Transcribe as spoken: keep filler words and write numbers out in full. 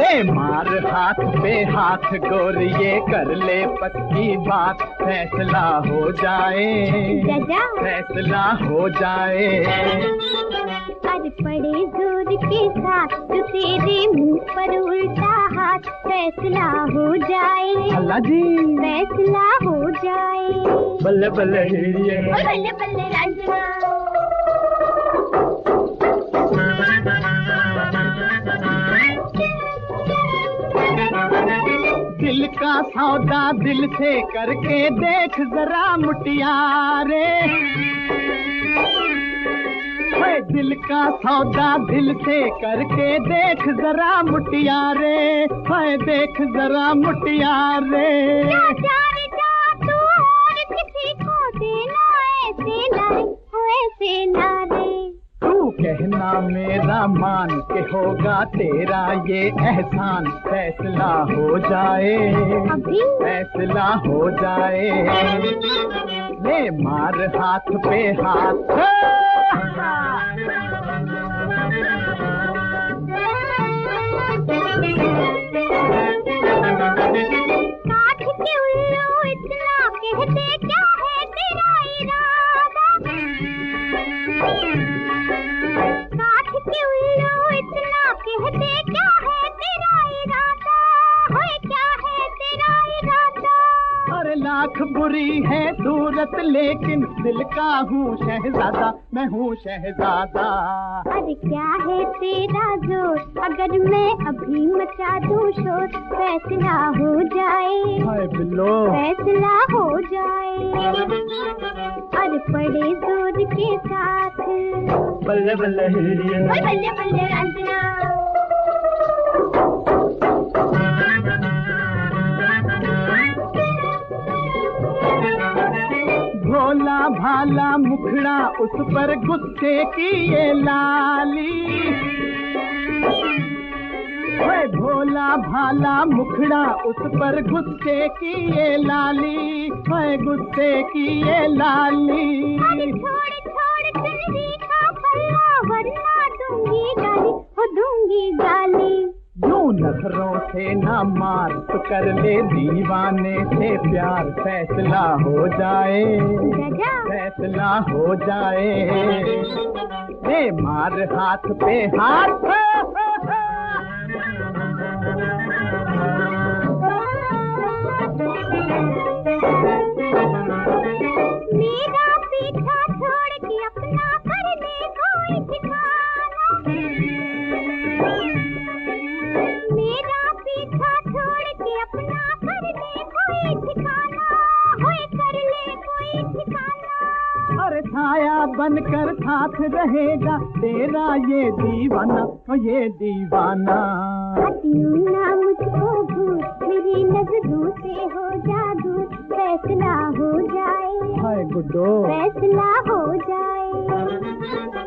ले मार हाथ पे हाथ गोर ये कर ले पक्की बात, फैसला हो जाए फैसला हो जाए। अरे पड़े जोर के साथ तो तेरे मुंह पर उल्टा हाथ, फैसला हो जाए अल्लाह जी फैसला हो जाए। बल्ले बल्ले हिड़िए बल्ले बल्ले रांझना। दिल का सौदा दिल से करके देख जरा मुटियारे, दिल का सौदा दिल से करके देख जरा मुटियारे, हाय देख जरा मुटियारे। जा जा रे जा तू और किसी को देना ऐसे ना रे ऐसे ना रे। तू कहना मेरा मान के होगा तेरा ये एहसान, फैसला हो जाए अभी फैसला हो जाए। ले मार हाथ पे हाथ काठ के उल्लू इतना कहते क्या है तेरा इरादा, काठ के उल्लू इतना कहते क्या है तेरा इरादा, होए क्या है तेरा इरादा। अरे लाख बुरी है सूरत लेकिन दिल का हूँ शहजादा, मैं हूँ शहजादा। अरे क्या है तेरा जोर अगर मैं अभी मचा दूं शोर, फैसला हो जाए हाय बिल्लो फैसला हो जाए। अरे पड़े जोर के साथ बल्ले बल्ले हिड़िए बल्ले बल्ले रांझना। भोला भाला मुखड़ा उस पर गुस्से की ये लाली, ओए भोला भाला मुखड़ा उस पर गुस्से की ये लाली, ओए गुस्से की ये लाली। अरे छोड़ छोड़ चुनरी का पल्ला वरना दूंगी गाली हो दूंगी गाली। यूं नखरों से ना मार तो कर ले दीवाने से प्यार, फैसला हो जाए फैसला हो जाए। ले मार हाथ पे हाथ मेरा पीछा छोड़ के अपना कर ले कोई ठिकाना, मेरा पीछा छोड़ के अपना कर ले कोई ठिकाना, होए कर ले कोई ठिकाना। अरे छाया बनकर साथ रहेगा तेरा ये दीवाना, ओ ये दीवाना। यूं ना मुझको भूल मेरी नजरों से हो जादू, फैसला हो जाए हाय गुड्डो फैसला हो जाए।